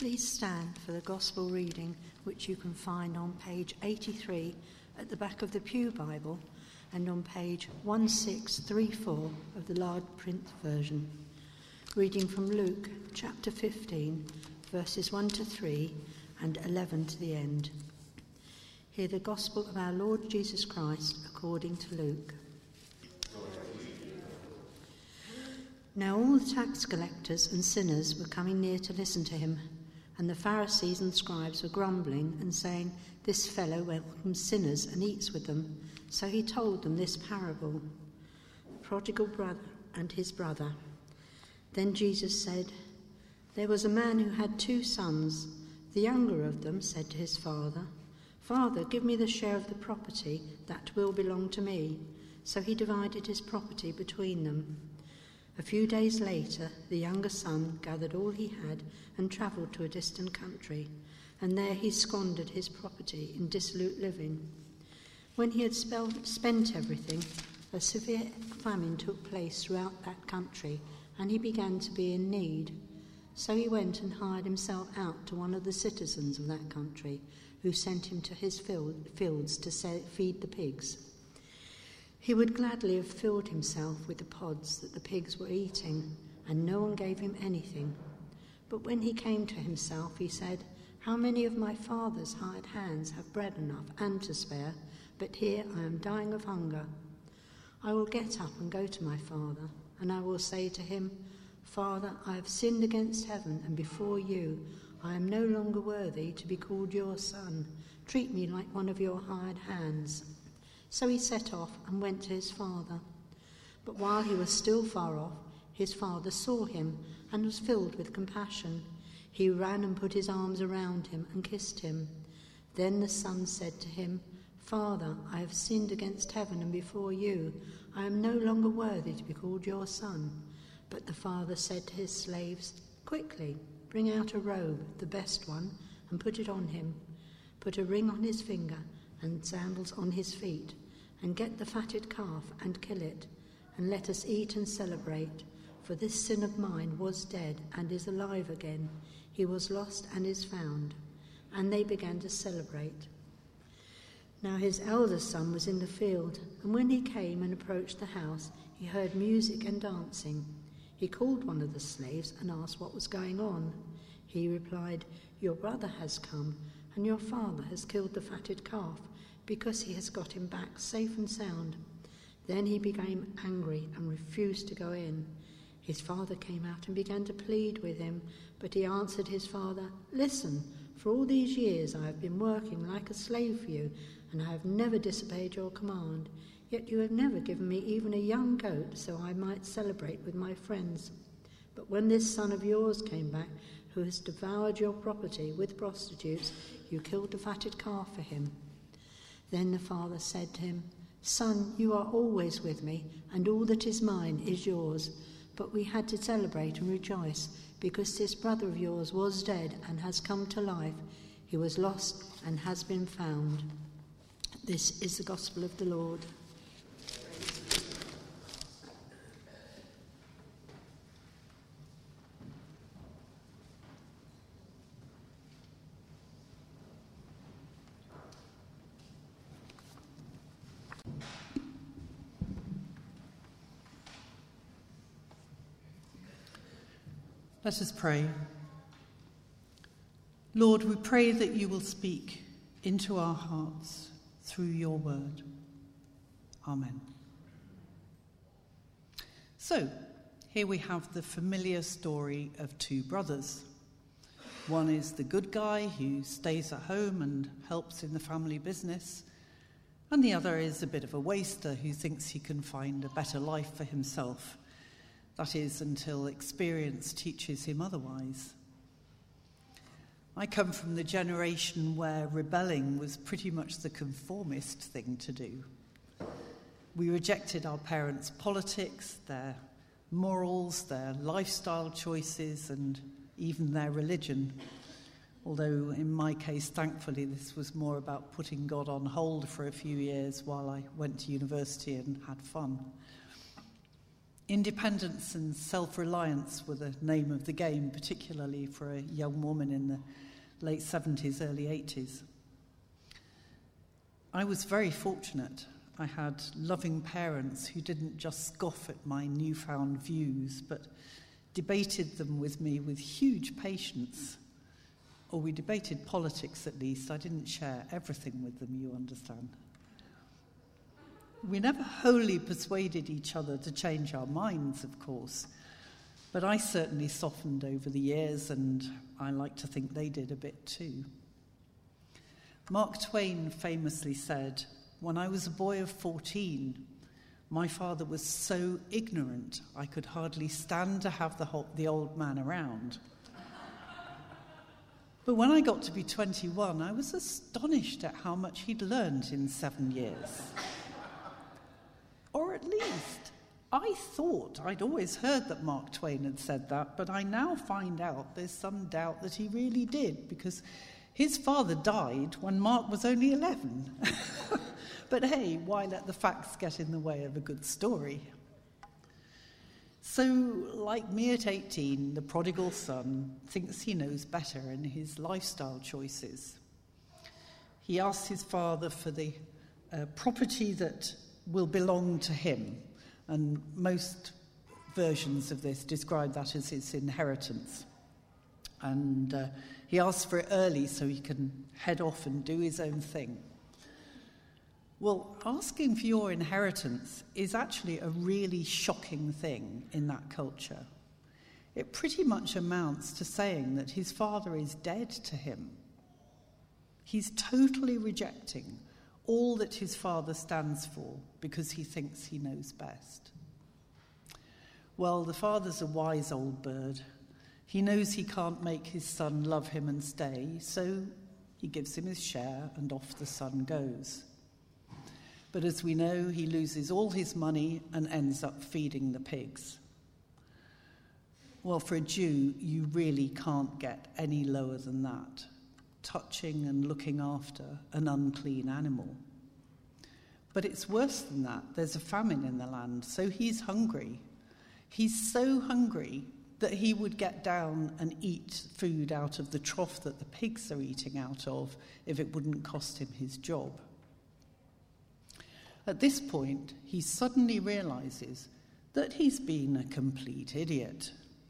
Please stand for the Gospel reading, which you can find on page 83 at the back of the Pew Bible and on page 1634 of the large print version. Reading from Luke chapter 15, verses 1 to 3 and 11 to the end. Hear the Gospel of our Lord Jesus Christ according to Luke. Now all the tax collectors and sinners were coming near to listen to him, and the Pharisees and scribes were grumbling and saying, "This fellow welcomes sinners and eats with them." So he told them this parable: the prodigal brother and his brother. Then Jesus said, "There was a man who had 2 sons. The younger of them said to his father, 'Father, give me the share of the property that will belong to me.' So he divided his property between them. A few days later, the younger son gathered all he had and travelled to a distant country, and there he squandered his property in dissolute living. When he had spent everything, a severe famine took place throughout that country, and he began to be in need. So he went and hired himself out to one of the citizens of that country, who sent him to his fields to feed the pigs. He would gladly have filled himself with the pods that the pigs were eating, and no one gave him anything. But when he came to himself, he said, 'How many of my father's hired hands have bread enough and to spare, but here I am dying of hunger. I will get up and go to my father, and I will say to him, Father, I have sinned against heaven and before you. I am no longer worthy to be called your son. Treat me like one of your hired hands.' So he set off and went to his father. But while he was still far off, his father saw him and was filled with compassion. He ran and put his arms around him and kissed him. Then the son said to him, 'Father, I have sinned against heaven and before you. I am no longer worthy to be called your son.' But the father said to his slaves, 'Quickly, bring out a robe, the best one, and put it on him. Put a ring on his finger and sandals on his feet, and get the fatted calf and kill it, and let us eat and celebrate. For this sin of mine was dead and is alive again. He was lost and is found.' And they began to celebrate. Now his eldest son was in the field, and when he came and approached the house, he heard music and dancing. He called one of the slaves and asked what was going on. He replied, 'Your brother has come, and your father has killed the fatted calf, because he has got him back safe and sound.' Then he became angry and refused to go in. His father came out and began to plead with him, but he answered his father, 'Listen, for all these years I have been working like a slave for you, and I have never disobeyed your command. Yet you have never given me even a young goat so I might celebrate with my friends. But when this son of yours came back, who has devoured your property with prostitutes, you killed the fatted calf for him.' Then the father said to him, 'Son, you are always with me, and all that is mine is yours. But we had to celebrate and rejoice, because this brother of yours was dead and has come to life. He was lost and has been found.' This is the gospel of the Lord. Let us pray. Lord, we pray that you will speak into our hearts through your word. Amen. So, here we have the familiar story of 2 brothers. One is the good guy who stays at home and helps in the family business, and the other is a bit of a waster who thinks he can find a better life for himself. That is, until experience teaches him otherwise. I come from the generation where rebelling was pretty much the conformist thing to do. We rejected our parents' politics, their morals, their lifestyle choices, and even their religion. Although in my case, thankfully, this was more about putting God on hold for a few years while I went to university and had fun. Independence and self-reliance were the name of the game, particularly for a young woman in the late 70s, early 80s. I was very fortunate. I had loving parents who didn't just scoff at my newfound views, but debated them with me with huge patience. Or we debated politics at least. I didn't share everything with them, you understand. We never wholly persuaded each other to change our minds, of course, but I certainly softened over the years, and I like to think they did a bit too. Mark Twain famously said, "When I was a boy of 14, my father was so ignorant I could hardly stand to have the old man around. But when I got to be 21, I was astonished at how much he'd learned in 7 years. Or at least, I thought I'd always heard that Mark Twain had said that, but I now find out there's some doubt that he really did, because his father died when Mark was only 11. But hey, why let the facts get in the way of a good story? So, like me at 18, the prodigal son thinks he knows better in his lifestyle choices. He asks his father for the property that will belong to him, and most versions of this describe that as his inheritance. And he asks for it early so he can head off and do his own thing. Well, asking for your inheritance is actually a really shocking thing in that culture. It pretty much amounts to saying that his father is dead to him. He's totally rejecting all that his father stands for because he thinks he knows best. Well, the father's a wise old bird. He knows he can't make his son love him and stay, so he gives him his share and off the son goes. But as we know, he loses all his money and ends up feeding the pigs. Well, for a Jew, you really can't get any lower than that, touching and looking after an unclean animal. But it's worse than that. There's a famine in the land, so he's hungry. He's so hungry that he would get down and eat food out of the trough that the pigs are eating out of if it wouldn't cost him his job. At this point, he suddenly realizes that he's been a complete idiot.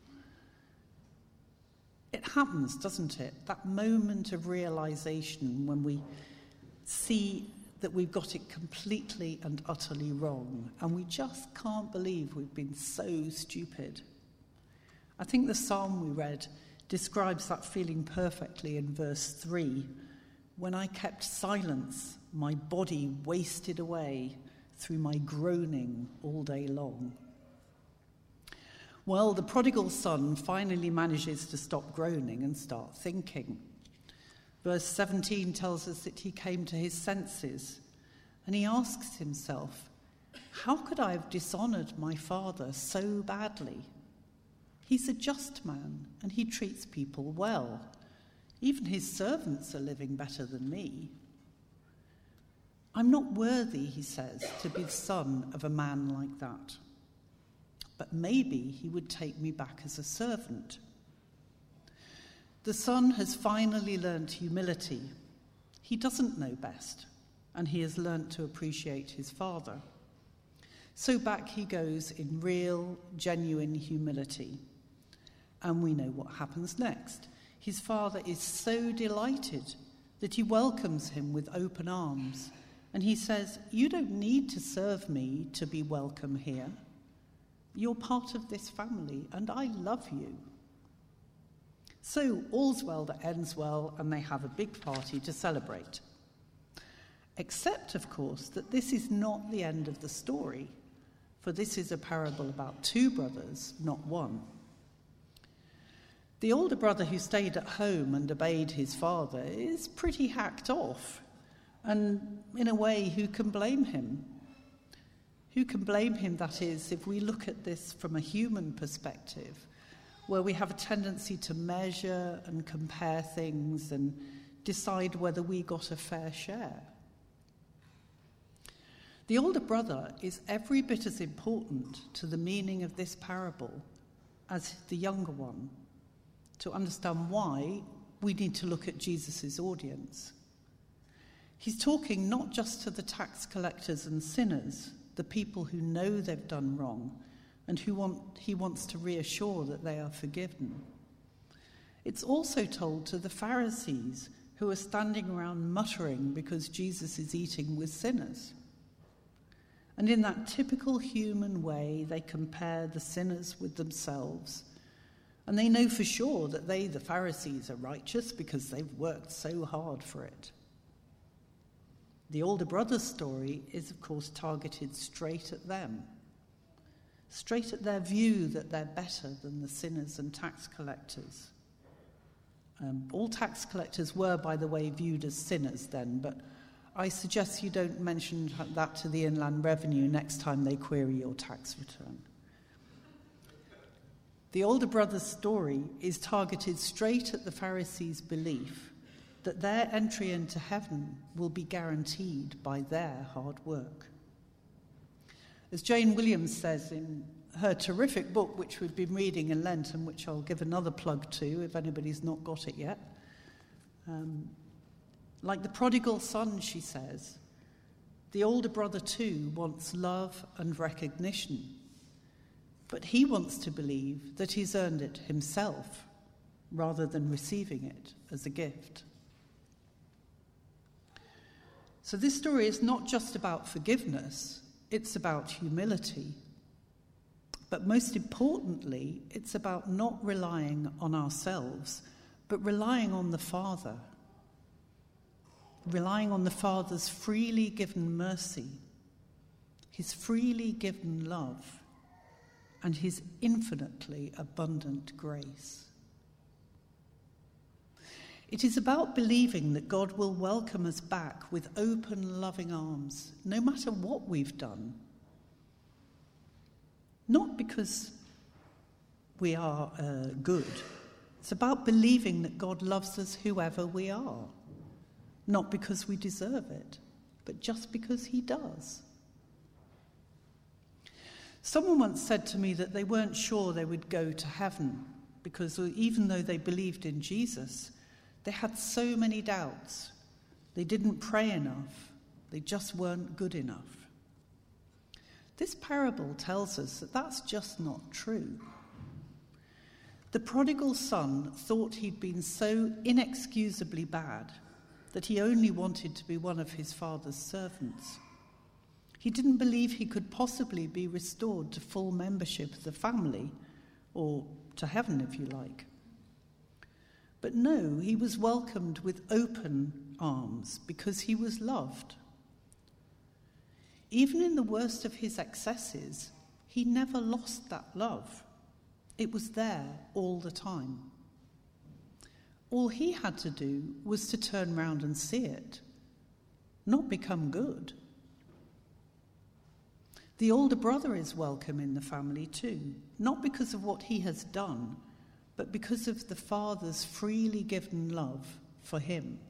It happens, doesn't it? That moment of realization when we see that we've got it completely and utterly wrong, and we just can't believe we've been so stupid. I think the psalm we read describes that feeling perfectly in verse 3. When I kept silence, my body wasted away through my groaning all day long. Well, the prodigal son finally manages to stop groaning and start thinking. Verse 17 tells us that he came to his senses, and he asks himself, how could I have dishonored my father so badly? He's a just man, and he treats people well. Even his servants are living better than me. I'm not worthy, he says, to be the son of a man like that. But maybe he would take me back as a servant. The son has finally learnt humility. He doesn't know best, and he has learnt to appreciate his father. So back he goes in real, genuine humility. And we know what happens next. His father is so delighted that he welcomes him with open arms. And he says, you don't need to serve me to be welcome here. You're part of this family, and I love you. So all's well that ends well, and they have a big party to celebrate. Except, of course, that this is not the end of the story, for this is a parable about two brothers, not one. The older brother who stayed at home and obeyed his father is pretty hacked off. And in a way, who can blame him? Who can blame him, that is, if we look at this from a human perspective, where we have a tendency to measure and compare things and decide whether we got a fair share? The older brother is every bit as important to the meaning of this parable as the younger one. To understand why, we need to look at Jesus' audience. He's talking not just to the tax collectors and sinners, the people who know they've done wrong, and he wants to reassure that they are forgiven. It's also told to the Pharisees, who are standing around muttering because Jesus is eating with sinners. And in that typical human way, they compare the sinners with themselves. And they know for sure that they, the Pharisees, are righteous because they've worked so hard for it. The older brother's story is, of course, targeted straight at them, straight at their view that they're better than the sinners and tax collectors. All tax collectors were, by the way, viewed as sinners then, but I suggest you don't mention that to the Inland Revenue next time they query your tax return. The older brother's story is targeted straight at the Pharisees' belief that their entry into heaven will be guaranteed by their hard work. As Jane Williams says in her terrific book, which we've been reading in Lent and which I'll give another plug to if anybody's not got it yet, like the prodigal son, she says, the older brother too wants love and recognition, but he wants to believe that he's earned it himself rather than receiving it as a gift. So this story is not just about forgiveness, it's about humility. But most importantly, it's about not relying on ourselves, but relying on the Father. Relying on the Father's freely given mercy, his freely given love, and his infinitely abundant grace. It is about believing that God will welcome us back with open, loving arms, no matter what we've done. Not because we are good. It's about believing that God loves us whoever we are. Not because we deserve it, but just because he does. Someone once said to me that they weren't sure they would go to heaven because even though they believed in Jesus, they had so many doubts. They didn't pray enough. They just weren't good enough. This parable tells us that that's just not true. The prodigal son thought he'd been so inexcusably bad that he only wanted to be one of his father's servants. He didn't believe he could possibly be restored to full membership of the family, or to heaven if you like. But no, he was welcomed with open arms because he was loved. Even in the worst of his excesses, he never lost that love. It was there all the time. All he had to do was to turn round and see it, not become good. The older brother is welcome in the family too, not because of what he has done, but because of the Father's freely given love for him.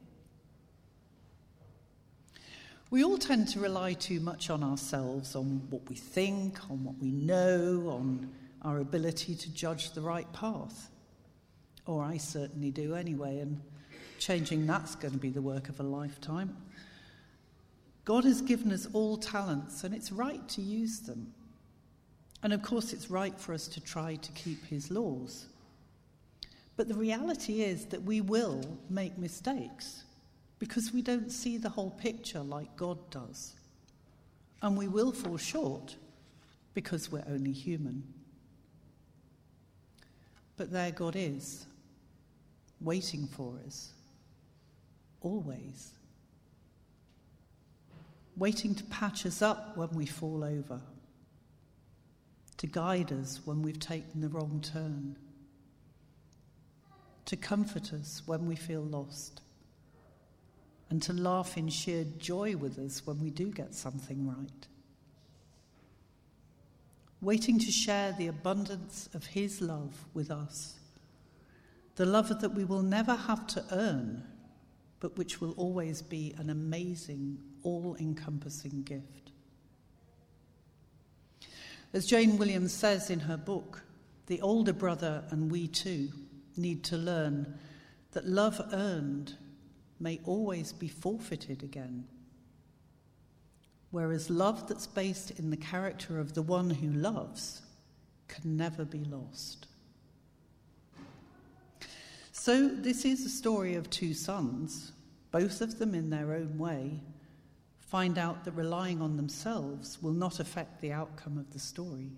We all tend to rely too much on ourselves, on what we think, on what we know, on our ability to judge the right path. Or I certainly do anyway, and changing that's going to be the work of a lifetime. God has given us all talents, and it's right to use them. And of course, it's right for us to try to keep his laws. But the reality is that we will make mistakes because we don't see the whole picture like God does. And we will fall short because we're only human. But there God is, waiting for us, always. Waiting to patch us up when we fall over, to guide us when we've taken the wrong turn, to comfort us when we feel lost, and to laugh in sheer joy with us when we do get something right. Waiting to share the abundance of his love with us, the love that we will never have to earn, but which will always be an amazing, all-encompassing gift. As Jane Williams says in her book, the older brother and we too need to learn that love earned may always be forfeited again, whereas love that's based in the character of the one who loves can never be lost. So this is a story of two sons, both of them in their own way, find out that relying on themselves will not affect the outcome of the story.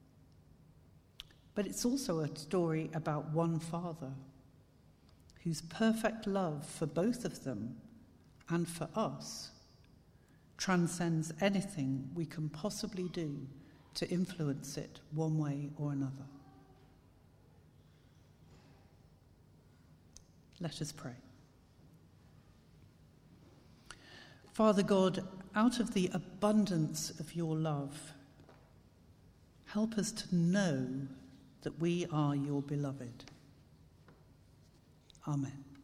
But it's also a story about one father whose perfect love for both of them and for us transcends anything we can possibly do to influence it one way or another. Let us pray. Father God, out of the abundance of your love, help us to know that we are your beloved. Amen.